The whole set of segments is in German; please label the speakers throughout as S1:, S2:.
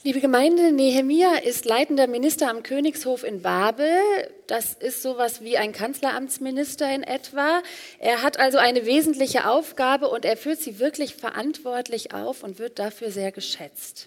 S1: Liebe Gemeinde, Nehemia ist leitender Minister am Königshof in Babel. Das ist sowas wie ein Kanzleramtsminister in etwa. Er hat also eine wesentliche Aufgabe und er führt sie wirklich verantwortlich auf und wird dafür sehr geschätzt.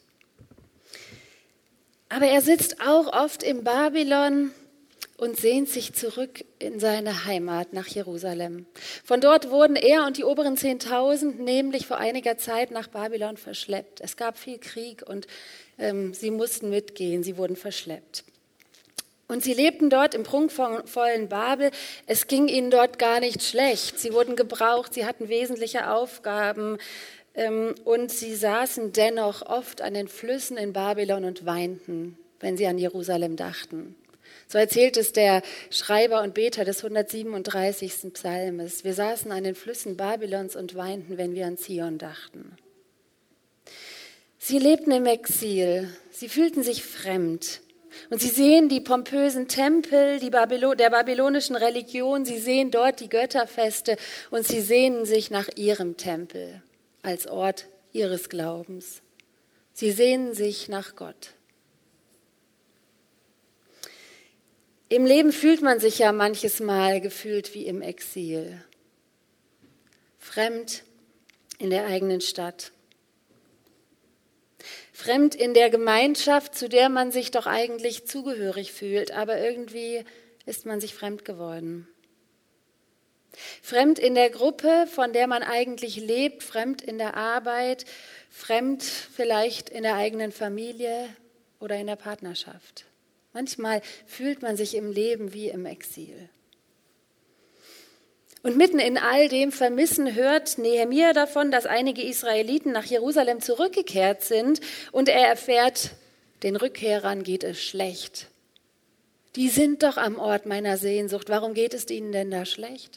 S1: Aber er sitzt auch oft in Babylon und sehnt sich zurück in seine Heimat nach Jerusalem. Von dort wurden er und die oberen 10.000 nämlich vor einiger Zeit nach Babylon verschleppt. Es gab viel Krieg und sie mussten mitgehen, sie wurden verschleppt. Und sie lebten dort im prunkvollen Babel. Es ging ihnen dort gar nicht schlecht. Sie wurden gebraucht, sie hatten wesentliche Aufgaben und sie saßen dennoch oft an den Flüssen in Babylon und weinten, wenn sie an Jerusalem dachten. So erzählt es der Schreiber und Beter des 137. Psalmes. Wir saßen an den Flüssen Babylons und weinten, wenn wir an Zion dachten. Sie lebten im Exil, sie fühlten sich fremd und sie sehen die pompösen Tempel der babylonischen Religion, sie sehen dort die Götterfeste und sie sehnen sich nach ihrem Tempel als Ort ihres Glaubens. Sie sehnen sich nach Gott. Im Leben fühlt man sich ja manches Mal gefühlt wie im Exil, fremd in der eigenen Stadt. Fremd in der Gemeinschaft, zu der man sich doch eigentlich zugehörig fühlt, aber irgendwie ist man sich fremd geworden. Fremd in der Gruppe, von der man eigentlich lebt, fremd in der Arbeit, fremd vielleicht in der eigenen Familie oder in der Partnerschaft. Manchmal fühlt man sich im Leben wie im Exil. Und mitten in all dem Vermissen hört Nehemia davon, dass einige Israeliten nach Jerusalem zurückgekehrt sind und er erfährt, den Rückkehrern geht es schlecht. Die sind doch am Ort meiner Sehnsucht, warum geht es ihnen denn da schlecht?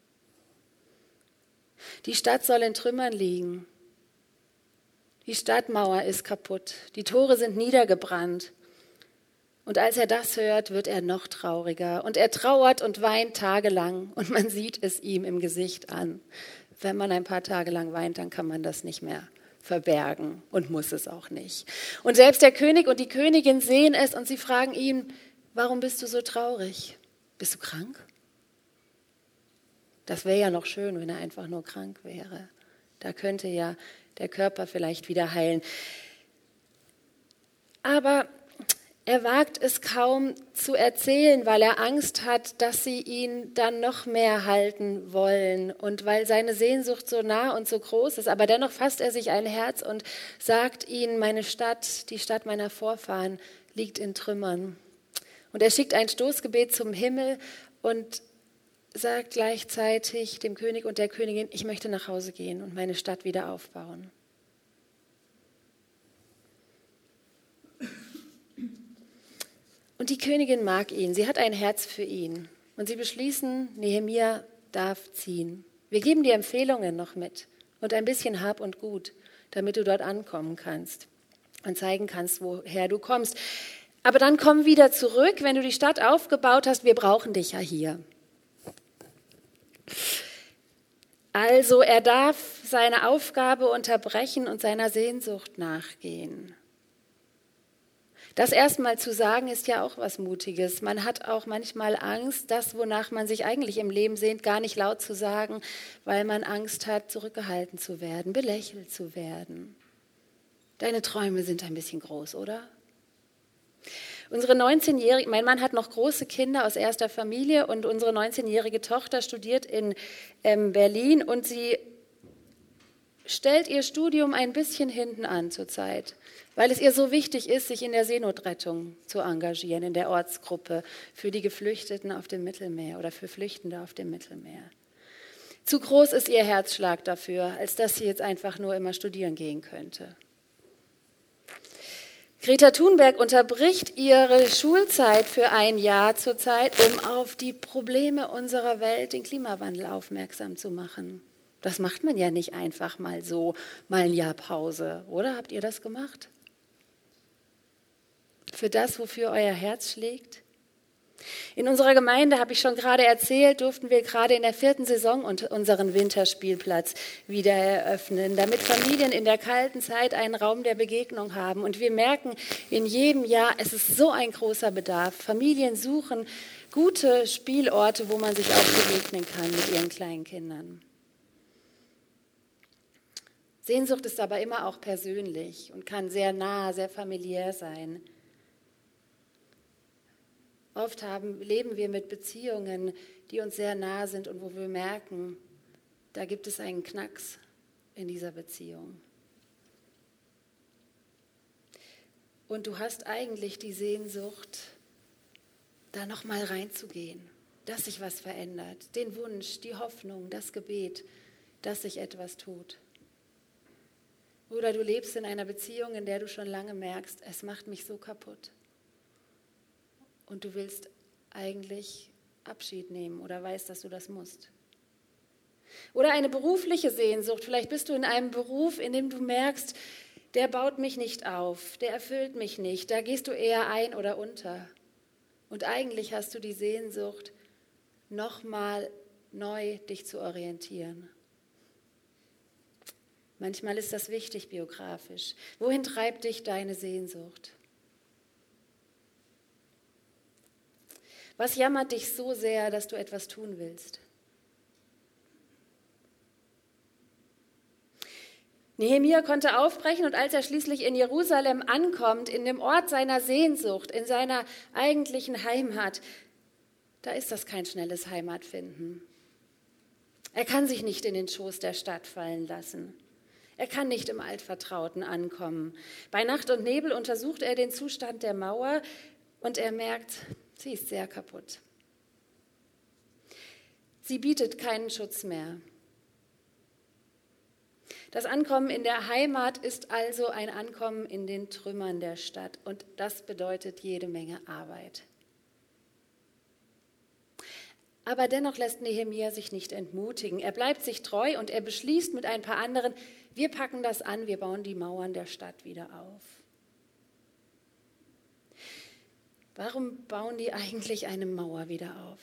S1: Die Stadt soll in Trümmern liegen. Die Stadtmauer ist kaputt, die Tore sind niedergebrannt. Und als er das hört, wird er noch trauriger. Und er trauert und weint tagelang. Und man sieht es ihm im Gesicht an. Wenn man ein paar Tage lang weint, dann kann man das nicht mehr verbergen und muss es auch nicht. Und selbst der König und die Königin sehen es und sie fragen ihn, warum bist du so traurig? Bist du krank? Das wäre ja noch schön, wenn er einfach nur krank wäre. Da könnte ja der Körper vielleicht wieder heilen. Aber er wagt es kaum zu erzählen, weil er Angst hat, dass sie ihn dann noch mehr halten wollen und weil seine Sehnsucht so nah und so groß ist. Aber dennoch fasst er sich ein Herz und sagt ihnen, meine Stadt, die Stadt meiner Vorfahren, liegt in Trümmern. Und er schickt ein Stoßgebet zum Himmel und sagt gleichzeitig dem König und der Königin, ich möchte nach Hause gehen und meine Stadt wieder aufbauen. Und die Königin mag ihn, sie hat ein Herz für ihn. Und sie beschließen, Nehemia darf ziehen. Wir geben dir Empfehlungen noch mit und ein bisschen Hab und Gut, damit du dort ankommen kannst und zeigen kannst, woher du kommst. Aber dann komm wieder zurück, wenn du die Stadt aufgebaut hast, wir brauchen dich ja hier. Also er darf seine Aufgabe unterbrechen und seiner Sehnsucht nachgehen. Das erstmal zu sagen, ist ja auch was Mutiges. Man hat auch manchmal Angst, das, wonach man sich eigentlich im Leben sehnt, gar nicht laut zu sagen, weil man Angst hat, zurückgehalten zu werden, belächelt zu werden. Deine Träume sind ein bisschen groß, oder? Unsere 19-jährige, mein Mann hat noch große Kinder aus erster Familie und unsere 19-jährige Tochter studiert in Berlin und sie stellt ihr Studium ein bisschen hinten an zurzeit, weil es ihr so wichtig ist, sich in der Seenotrettung zu engagieren, in der Ortsgruppe für die Geflüchteten auf dem Mittelmeer oder für Flüchtende auf dem Mittelmeer. Zu groß ist ihr Herzschlag dafür, als dass sie jetzt einfach nur immer studieren gehen könnte. Greta Thunberg unterbricht ihre Schulzeit für ein Jahr zurzeit, um auf die Probleme unserer Welt, den Klimawandel, aufmerksam zu machen. Das macht man ja nicht einfach mal so, mal ein Jahr Pause, oder? Habt ihr das gemacht? Für das, wofür euer Herz schlägt? In unserer Gemeinde, habe ich schon gerade erzählt, durften wir gerade in der 4. Saison unseren Winterspielplatz wieder eröffnen, damit Familien in der kalten Zeit einen Raum der Begegnung haben. Und wir merken in jedem Jahr, es ist so ein großer Bedarf. Familien suchen gute Spielorte, wo man sich auch begegnen kann mit ihren kleinen Kindern. Sehnsucht ist aber immer auch persönlich und kann sehr nah, sehr familiär sein. Oft leben wir mit Beziehungen, die uns sehr nah sind und wo wir merken, da gibt es einen Knacks in dieser Beziehung. Und du hast eigentlich die Sehnsucht, da nochmal reinzugehen, dass sich was verändert. Den Wunsch, die Hoffnung, das Gebet, dass sich etwas tut. Oder du lebst in einer Beziehung, in der du schon lange merkst, es macht mich so kaputt. Und du willst eigentlich Abschied nehmen oder weißt, dass du das musst. Oder eine berufliche Sehnsucht. Vielleicht bist du in einem Beruf, in dem du merkst, der baut mich nicht auf, der erfüllt mich nicht. Da gehst du eher ein oder unter. Und eigentlich hast du die Sehnsucht, nochmal neu dich zu orientieren. Manchmal ist das wichtig biografisch. Wohin treibt dich deine Sehnsucht? Was jammert dich so sehr, dass du etwas tun willst? Nehemia konnte aufbrechen und als er schließlich in Jerusalem ankommt, in dem Ort seiner Sehnsucht, in seiner eigentlichen Heimat, da ist das kein schnelles Heimatfinden. Er kann sich nicht in den Schoß der Stadt fallen lassen. Er kann nicht im Altvertrauten ankommen. Bei Nacht und Nebel untersucht er den Zustand der Mauer und er merkt, sie ist sehr kaputt. Sie bietet keinen Schutz mehr. Das Ankommen in der Heimat ist also ein Ankommen in den Trümmern der Stadt und das bedeutet jede Menge Arbeit. Aber dennoch lässt Nehemia sich nicht entmutigen. Er bleibt sich treu und er beschließt mit ein paar anderen, wir packen das an, wir bauen die Mauern der Stadt wieder auf. Warum bauen die eigentlich eine Mauer wieder auf?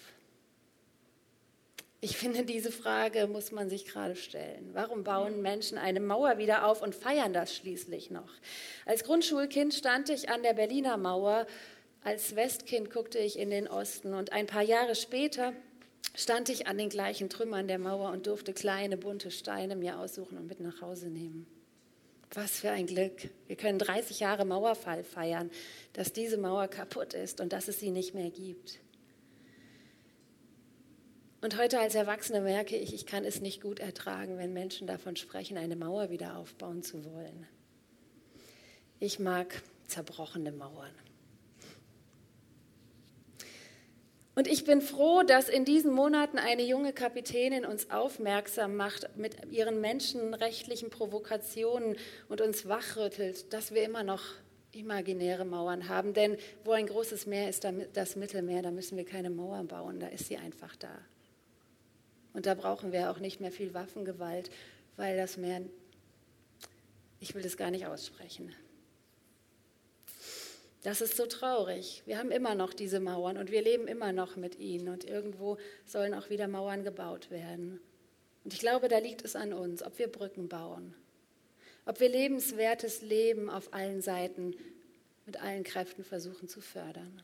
S1: Ich finde, diese Frage muss man sich gerade stellen. Warum bauen Menschen eine Mauer wieder auf und feiern das schließlich noch? Als Grundschulkind stand ich an der Berliner Mauer, als Westkind guckte ich in den Osten und ein paar Jahre später stand ich an den gleichen Trümmern der Mauer und durfte kleine bunte Steine mir aussuchen und mit nach Hause nehmen. Was für ein Glück. Wir können 30 Jahre Mauerfall feiern, dass diese Mauer kaputt ist und dass es sie nicht mehr gibt. Und heute als Erwachsene merke ich, ich kann es nicht gut ertragen, wenn Menschen davon sprechen, eine Mauer wieder aufbauen zu wollen. Ich mag zerbrochene Mauern. Und ich bin froh, dass in diesen Monaten eine junge Kapitänin uns aufmerksam macht mit ihren menschenrechtlichen Provokationen und uns wachrüttelt, dass wir immer noch imaginäre Mauern haben. Denn wo ein großes Meer ist, das Mittelmeer, da müssen wir keine Mauer bauen, da ist sie einfach da. Und da brauchen wir auch nicht mehr viel Waffengewalt, weil das Meer, ich will das gar nicht aussprechen. Das ist so traurig. Wir haben immer noch diese Mauern und wir leben immer noch mit ihnen und irgendwo sollen auch wieder Mauern gebaut werden. Und ich glaube, da liegt es an uns, ob wir Brücken bauen, ob wir lebenswertes Leben auf allen Seiten mit allen Kräften versuchen zu fördern.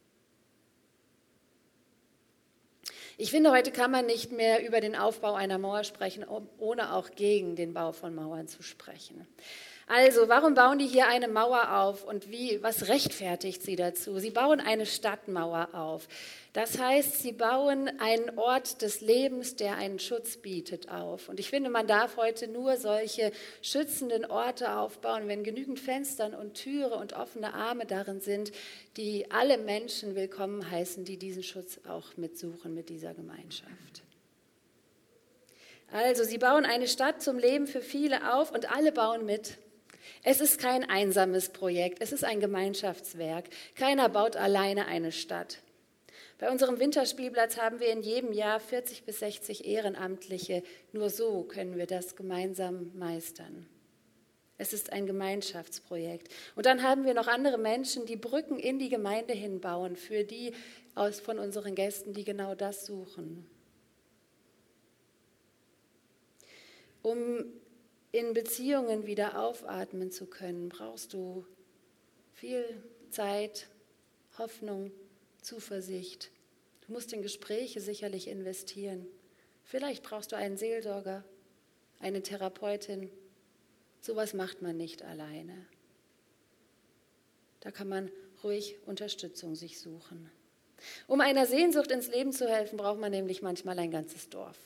S1: Ich finde, heute kann man nicht mehr über den Aufbau einer Mauer sprechen, ohne auch gegen den Bau von Mauern zu sprechen. Also, warum bauen die hier eine Mauer auf und was rechtfertigt sie dazu? Sie bauen eine Stadtmauer auf. Das heißt, sie bauen einen Ort des Lebens, der einen Schutz bietet, auf. Und ich finde, man darf heute nur solche schützenden Orte aufbauen, wenn genügend Fenster und Türe und offene Arme darin sind, die alle Menschen willkommen heißen, die diesen Schutz auch mitsuchen mit dieser Gemeinschaft. Also, sie bauen eine Stadt zum Leben für viele auf und alle bauen mit. Es ist kein einsames Projekt, es ist ein Gemeinschaftswerk. Keiner baut alleine eine Stadt. Bei unserem Winterspielplatz haben wir in jedem Jahr 40 bis 60 Ehrenamtliche. Nur so können wir das gemeinsam meistern. Es ist ein Gemeinschaftsprojekt. Und dann haben wir noch andere Menschen, die Brücken in die Gemeinde hinbauen, für die von unseren Gästen, die genau das suchen. Um in Beziehungen wieder aufatmen zu können, brauchst du viel Zeit, Hoffnung, Zuversicht. Du musst in Gespräche sicherlich investieren. Vielleicht brauchst du einen Seelsorger, eine Therapeutin. Sowas macht man nicht alleine. Da kann man ruhig Unterstützung sich suchen. Um einer Sehnsucht ins Leben zu helfen, braucht man nämlich manchmal ein ganzes Dorf.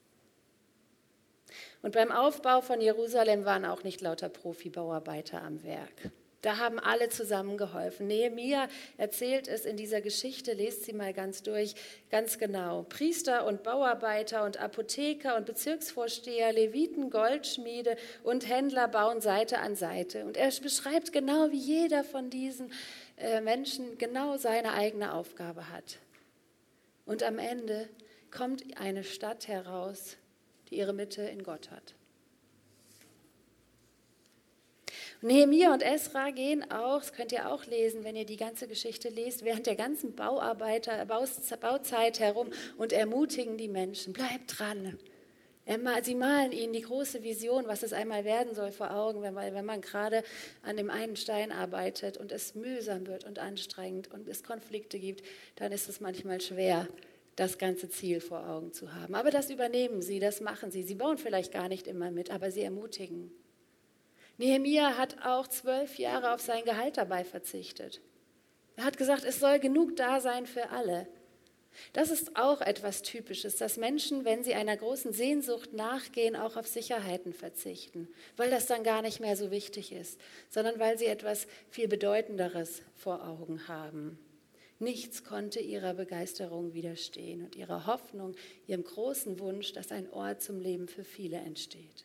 S1: Und beim Aufbau von Jerusalem waren auch nicht lauter Profi-Bauarbeiter am Werk. Da haben alle zusammengeholfen. Nehemia erzählt es in dieser Geschichte, lest sie mal ganz durch, ganz genau. Priester und Bauarbeiter und Apotheker und Bezirksvorsteher, Leviten, Goldschmiede und Händler bauen Seite an Seite. Und er beschreibt genau, wie jeder von diesen Menschen genau seine eigene Aufgabe hat. Und am Ende kommt eine Stadt heraus, die ihre Mitte in Gott hat. Nehemia und Esra gehen auch, das könnt ihr auch lesen, wenn ihr die ganze Geschichte lest, während der ganzen Bauzeit herum und ermutigen die Menschen, bleibt dran. Sie malen ihnen die große Vision, was es einmal werden soll, vor Augen, wenn man gerade an dem einen Stein arbeitet und es mühsam wird und anstrengend und es Konflikte gibt, dann ist es manchmal schwer, das ganze Ziel vor Augen zu haben. Aber das übernehmen sie, das machen sie. Sie bauen vielleicht gar nicht immer mit, aber sie ermutigen. Nehemia hat auch 12 Jahre auf sein Gehalt dabei verzichtet. Er hat gesagt, es soll genug da sein für alle. Das ist auch etwas Typisches, dass Menschen, wenn sie einer großen Sehnsucht nachgehen, auch auf Sicherheiten verzichten, weil das dann gar nicht mehr so wichtig ist, sondern weil sie etwas viel Bedeutenderes vor Augen haben. Nichts konnte ihrer Begeisterung widerstehen und ihrer Hoffnung, ihrem großen Wunsch, dass ein Ort zum Leben für viele entsteht.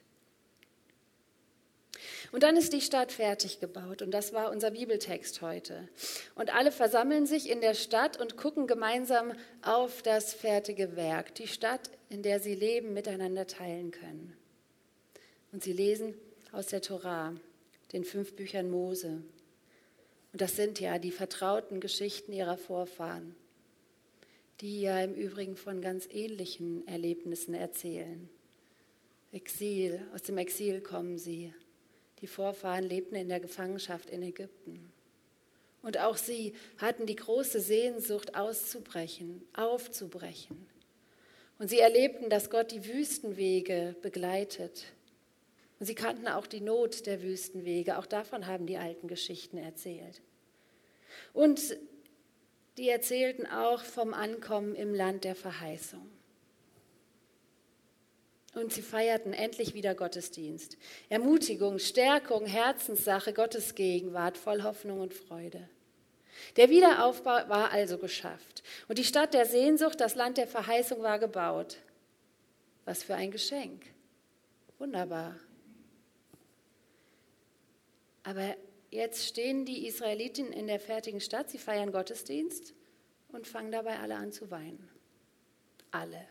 S1: Und dann ist die Stadt fertig gebaut und das war unser Bibeltext heute. Und alle versammeln sich in der Stadt und gucken gemeinsam auf das fertige Werk, die Stadt, in der sie leben, miteinander teilen können. Und sie lesen aus der Tora, den 5 Büchern Mose. Und das sind ja die vertrauten Geschichten ihrer Vorfahren, die ja im Übrigen von ganz ähnlichen Erlebnissen erzählen. Aus dem Exil kommen sie. Die Vorfahren lebten in der Gefangenschaft in Ägypten. Und auch sie hatten die große Sehnsucht auszubrechen, aufzubrechen. Und sie erlebten, dass Gott die Wüstenwege begleitet. Und sie kannten auch die Not der Wüstenwege. Auch davon haben die alten Geschichten erzählt. Und die erzählten auch vom Ankommen im Land der Verheißung. Und sie feierten endlich wieder Gottesdienst. Ermutigung, Stärkung, Herzenssache, Gottes Gegenwart, voll Hoffnung und Freude. Der Wiederaufbau war also geschafft. Und die Stadt der Sehnsucht, das Land der Verheißung war gebaut. Was für ein Geschenk. Wunderbar. Aber jetzt stehen die Israeliten in der fertigen Stadt, sie feiern Gottesdienst und fangen dabei alle an zu weinen. Alle.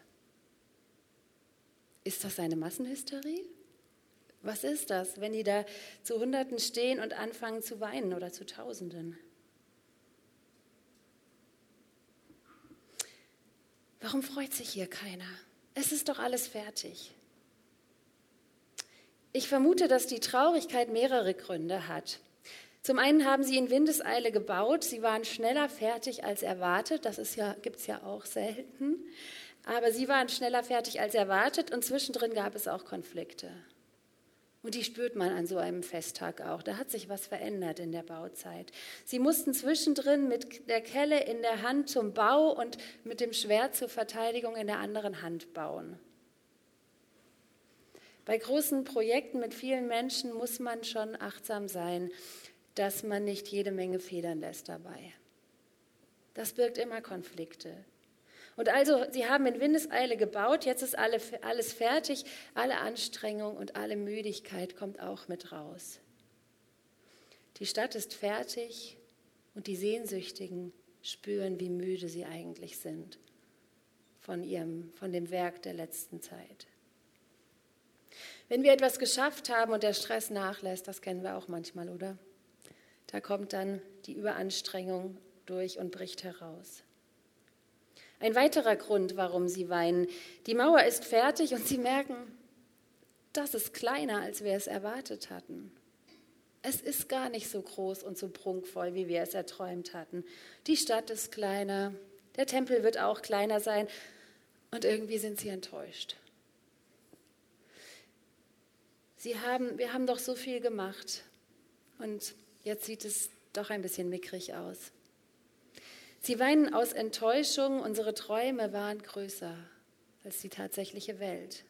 S1: Ist das eine Massenhysterie? Was ist das, wenn die da zu Hunderten stehen und anfangen zu weinen oder zu Tausenden? Warum freut sich hier keiner? Es ist doch alles fertig. Ich vermute, dass die Traurigkeit mehrere Gründe hat. Zum einen haben sie in Windeseile gebaut, sie waren schneller fertig als erwartet, gibt es ja auch selten. Aber sie waren schneller fertig als erwartet und zwischendrin gab es auch Konflikte. Und die spürt man an so einem Festtag auch. Da hat sich was verändert in der Bauzeit. Sie mussten zwischendrin mit der Kelle in der Hand zum Bau und mit dem Schwert zur Verteidigung in der anderen Hand bauen. Bei großen Projekten mit vielen Menschen muss man schon achtsam sein, dass man nicht jede Menge Federn lässt dabei. Das birgt immer Konflikte. Und also, sie haben in Windeseile gebaut, jetzt ist alles fertig, alle Anstrengung und alle Müdigkeit kommt auch mit raus. Die Stadt ist fertig und die Sehnsüchtigen spüren, wie müde sie eigentlich sind von dem Werk der letzten Zeit. Wenn wir etwas geschafft haben und der Stress nachlässt, das kennen wir auch manchmal, oder? Da kommt dann die Überanstrengung durch und bricht heraus. Ein weiterer Grund, warum sie weinen: Die Mauer ist fertig und sie merken, das ist kleiner, als wir es erwartet hatten. Es ist gar nicht so groß und so prunkvoll, wie wir es erträumt hatten. Die Stadt ist kleiner, der Tempel wird auch kleiner sein und irgendwie sind sie enttäuscht. Wir haben doch so viel gemacht und jetzt sieht es doch ein bisschen mickrig aus. Sie weinen aus Enttäuschung, unsere Träume waren größer als die tatsächliche Welt.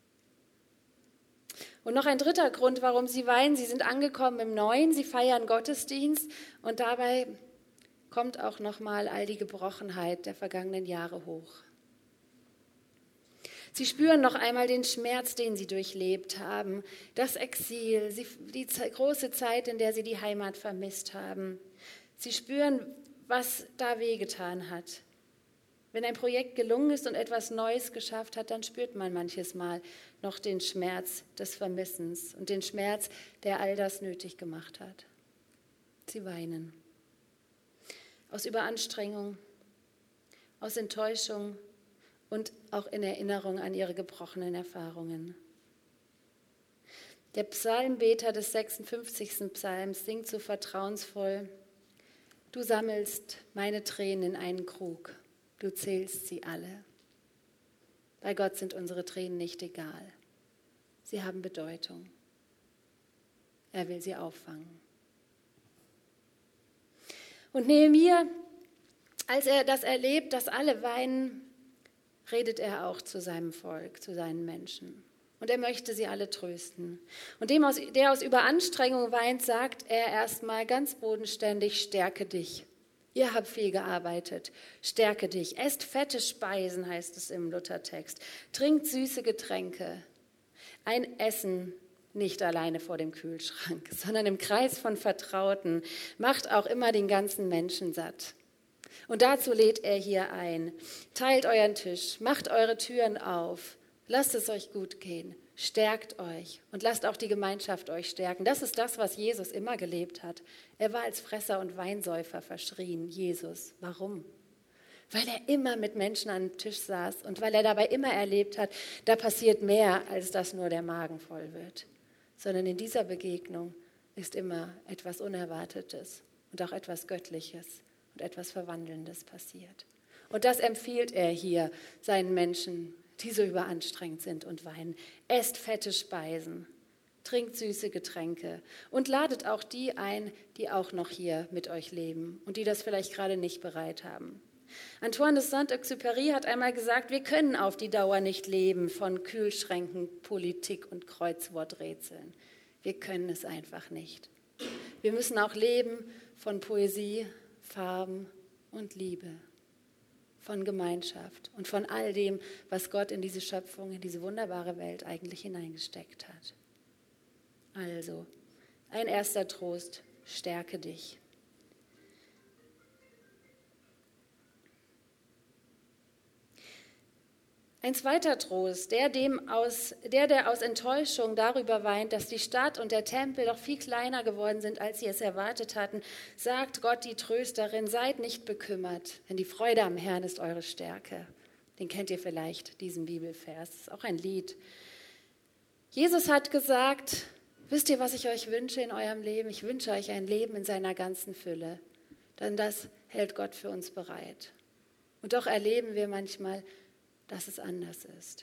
S1: Und noch ein dritter Grund, warum sie weinen: Sie sind angekommen im Neuen, sie feiern Gottesdienst und dabei kommt auch nochmal all die Gebrochenheit der vergangenen Jahre hoch. Sie spüren noch einmal den Schmerz, den sie durchlebt haben, das Exil, die große Zeit, in der sie die Heimat vermisst haben. Sie spüren, was da wehgetan hat. Wenn ein Projekt gelungen ist und etwas Neues geschafft hat, dann spürt man manches Mal noch den Schmerz des Vermissens und den Schmerz, der all das nötig gemacht hat. Sie weinen. Aus Überanstrengung, aus Enttäuschung und auch in Erinnerung an ihre gebrochenen Erfahrungen. Der Psalmbeter des 56. Psalms singt so vertrauensvoll: Du sammelst meine Tränen in einen Krug, du zählst sie alle. Bei Gott sind unsere Tränen nicht egal. Sie haben Bedeutung. Er will sie auffangen. Und Nehemia, als er das erlebt, dass alle weinen, redet er auch zu seinem Volk, zu seinen Menschen. Und er möchte sie alle trösten. Und dem, der aus Überanstrengung weint, sagt er erstmal ganz bodenständig: Stärke dich. Ihr habt viel gearbeitet. Stärke dich. Esst fette Speisen, heißt es im Luthertext. Trinkt süße Getränke. Ein Essen nicht alleine vor dem Kühlschrank, sondern im Kreis von Vertrauten. Macht auch immer den ganzen Menschen satt. Und dazu lädt er hier ein: Teilt euren Tisch, macht eure Türen auf, lasst es euch gut gehen, stärkt euch und lasst auch die Gemeinschaft euch stärken. Das ist das, was Jesus immer gelebt hat. Er war als Fresser und Weinsäufer verschrien, Jesus. Warum? Weil er immer mit Menschen an den Tisch saß und weil er dabei immer erlebt hat, da passiert mehr, als dass nur der Magen voll wird. Sondern in dieser Begegnung ist immer etwas Unerwartetes und auch etwas Göttliches und etwas Verwandelndes passiert. Und das empfiehlt er hier seinen Menschen, die so überanstrengt sind und weinen. Esst fette Speisen, trinkt süße Getränke und ladet auch die ein, die auch noch hier mit euch leben und die das vielleicht gerade nicht bereit haben. Antoine de Saint-Exupéry hat einmal gesagt: Wir können auf die Dauer nicht leben von Kühlschränken, Politik und Kreuzworträtseln. Wir können es einfach nicht. Wir müssen auch leben von Poesie, Farben und Liebe, von Gemeinschaft und von all dem, was Gott in diese Schöpfung, in diese wunderbare Welt eigentlich hineingesteckt hat. Also, ein erster Trost: Stärke dich. Ein zweiter Trost, der aus Enttäuschung darüber weint, dass die Stadt und der Tempel doch viel kleiner geworden sind, als sie es erwartet hatten, sagt Gott, die Trösterin: Seid nicht bekümmert, denn die Freude am Herrn ist eure Stärke. Den kennt ihr vielleicht, diesen Bibelvers. Das ist auch ein Lied. Jesus hat gesagt: Wisst ihr, was ich euch wünsche in eurem Leben? Ich wünsche euch ein Leben in seiner ganzen Fülle. Denn das hält Gott für uns bereit. Und doch erleben wir manchmal, dass es anders ist.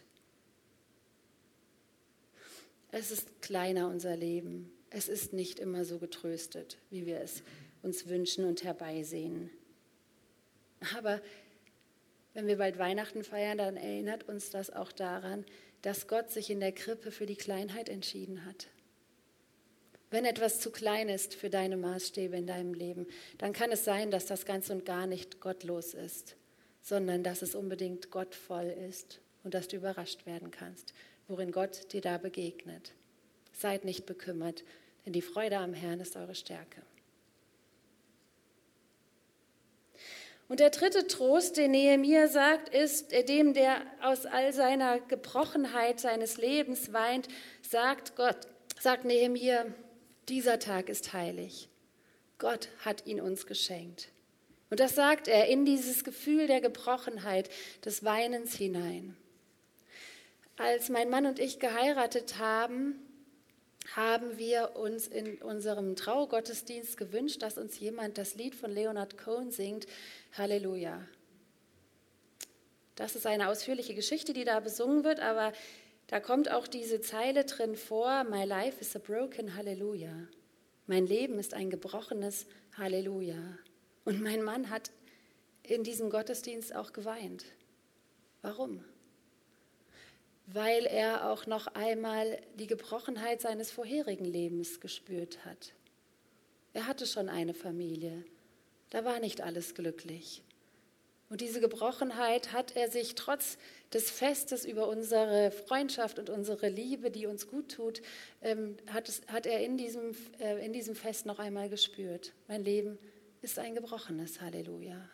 S1: Es ist kleiner, unser Leben. Es ist nicht immer so getröstet, wie wir es uns wünschen und herbeisehen. Aber wenn wir bald Weihnachten feiern, dann erinnert uns das auch daran, dass Gott sich in der Krippe für die Kleinheit entschieden hat. Wenn etwas zu klein ist für deine Maßstäbe in deinem Leben, dann kann es sein, dass das ganz und gar nicht gottlos ist, sondern dass es unbedingt gottvoll ist und dass du überrascht werden kannst, worin Gott dir da begegnet. Seid nicht bekümmert, denn die Freude am Herrn ist eure Stärke. Und der dritte Trost, den Nehemia sagt, ist, dem, der aus all seiner Gebrochenheit seines Lebens weint, sagt Nehemia, dieser Tag ist heilig. Gott hat ihn uns geschenkt. Und das sagt er in dieses Gefühl der Gebrochenheit, des Weinens hinein. Als mein Mann und ich geheiratet haben, haben wir uns in unserem Traugottesdienst gewünscht, dass uns jemand das Lied von Leonard Cohen singt, Halleluja. Das ist eine ausführliche Geschichte, die da besungen wird, aber da kommt auch diese Zeile drin vor, My life is a broken Halleluja. Mein Leben ist ein gebrochenes Halleluja. Und mein Mann hat in diesem Gottesdienst auch geweint. Warum? Weil er auch noch einmal die Gebrochenheit seines vorherigen Lebens gespürt hat. Er hatte schon eine Familie, da war nicht alles glücklich. Und diese Gebrochenheit hat er sich trotz des Festes über unsere Freundschaft und unsere Liebe, die uns gut tut, hat er in diesem Fest noch einmal gespürt. Mein Leben ist ein gebrochenes Halleluja.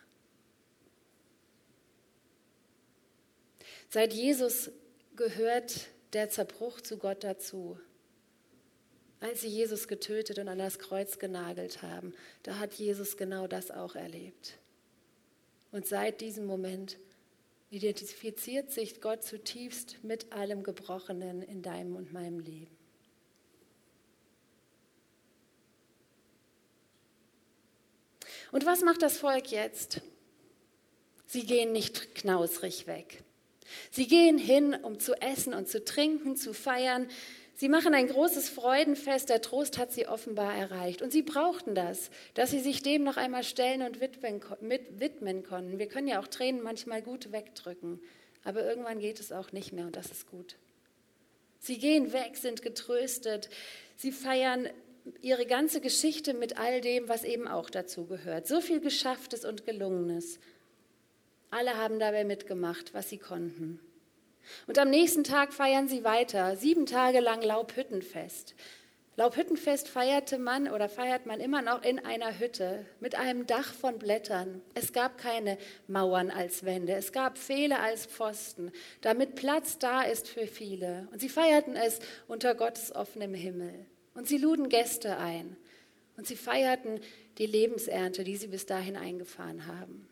S1: Seit Jesus gehört der Zerbruch zu Gott dazu. Als sie Jesus getötet und an das Kreuz genagelt haben, da hat Jesus genau das auch erlebt. Und seit diesem Moment identifiziert sich Gott zutiefst mit allem Gebrochenen in deinem und meinem Leben. Und was macht das Volk jetzt? Sie gehen nicht knausrig weg. Sie gehen hin, um zu essen und zu trinken, zu feiern. Sie machen ein großes Freudenfest. Der Trost hat sie offenbar erreicht. Und sie brauchten das, dass sie sich dem noch einmal stellen und widmen konnten. Wir können ja auch Tränen manchmal gut wegdrücken, aber irgendwann geht es auch nicht mehr und das ist gut. Sie gehen weg, sind getröstet. Sie feiern ihre ganze Geschichte mit all dem, was eben auch dazu gehört. So viel Geschafftes und Gelungenes. Alle haben dabei mitgemacht, was sie konnten. Und am nächsten Tag feiern sie weiter, 7 Tage lang Laubhüttenfest. Laubhüttenfest feiert man immer noch in einer Hütte mit einem Dach von Blättern. Es gab keine Mauern als Wände, es gab Pfähle als Pfosten, damit Platz da ist für viele. Und sie feierten es unter Gottes offenem Himmel. Und sie luden Gäste ein. Und sie feierten die Lebensernte, die sie bis dahin eingefahren haben.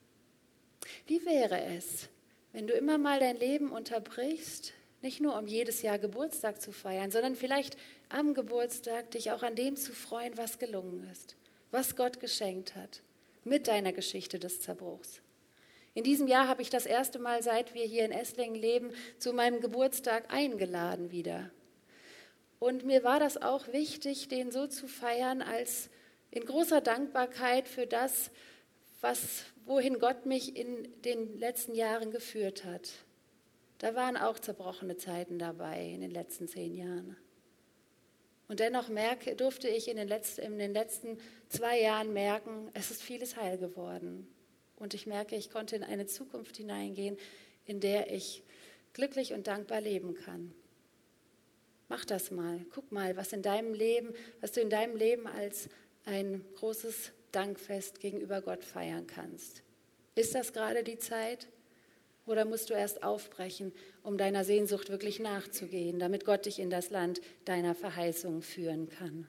S1: Wie wäre es, wenn du immer mal dein Leben unterbrichst, nicht nur um jedes Jahr Geburtstag zu feiern, sondern vielleicht am Geburtstag dich auch an dem zu freuen, was gelungen ist, was Gott geschenkt hat, mit deiner Geschichte des Zerbruchs. In diesem Jahr habe ich das erste Mal, seit wir hier in Esslingen leben, zu meinem Geburtstag eingeladen wieder. Und mir war das auch wichtig, den so zu feiern, als in großer Dankbarkeit für das, wohin Gott mich in den letzten Jahren geführt hat. Da waren auch zerbrochene Zeiten dabei in den letzten 10 Jahren. Und dennoch durfte ich in den letzten 2 Jahren merken, es ist vieles heil geworden. Und ich merke, ich konnte in eine Zukunft hineingehen, in der ich glücklich und dankbar leben kann. Mach das mal. Guck mal, was du in deinem Leben als ein großes Dankfest gegenüber Gott feiern kannst. Ist das gerade die Zeit? Oder musst du erst aufbrechen, um deiner Sehnsucht wirklich nachzugehen, damit Gott dich in das Land deiner Verheißung führen kann?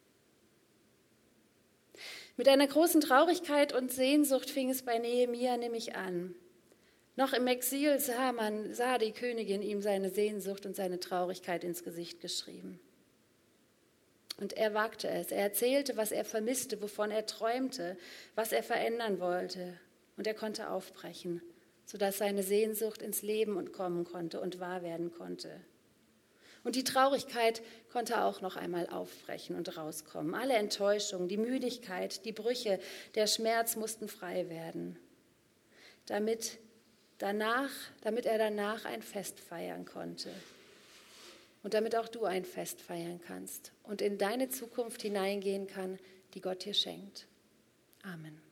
S1: Mit einer großen Traurigkeit und Sehnsucht fing es bei Nehemia nämlich an. Noch im Exil sah die Königin ihm seine Sehnsucht und seine Traurigkeit ins Gesicht geschrieben. Und er wagte es. Er erzählte, was er vermisste, wovon er träumte, was er verändern wollte. Und er konnte aufbrechen, sodass seine Sehnsucht ins Leben kommen konnte und wahr werden konnte. Und die Traurigkeit konnte auch noch einmal aufbrechen und rauskommen. Alle Enttäuschungen, die Müdigkeit, die Brüche, der Schmerz mussten frei werden, damit er danach ein Fest feiern konnte. Und damit auch du ein Fest feiern kannst und in deine Zukunft hineingehen kann, die Gott dir schenkt. Amen.